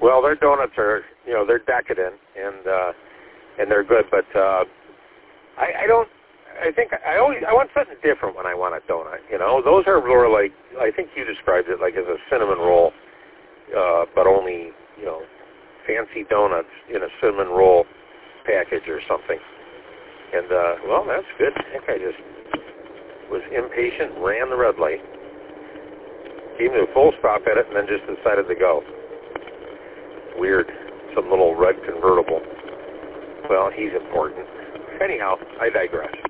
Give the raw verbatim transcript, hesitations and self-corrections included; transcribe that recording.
Well, their donuts are, you know, they're decadent and uh, and they're good, but uh, I, I don't. I think I always I want something different when I want a donut. You know, those are more like, I think you described it like as a cinnamon roll, uh, but only, you know, fancy donuts in a cinnamon roll package or something. And uh, well, that's good. I think I just was impatient, ran the red light, gave me a full stop at it, and then just decided to go. Weird. Some little red convertible. Well, he's important. Anyhow, I digress.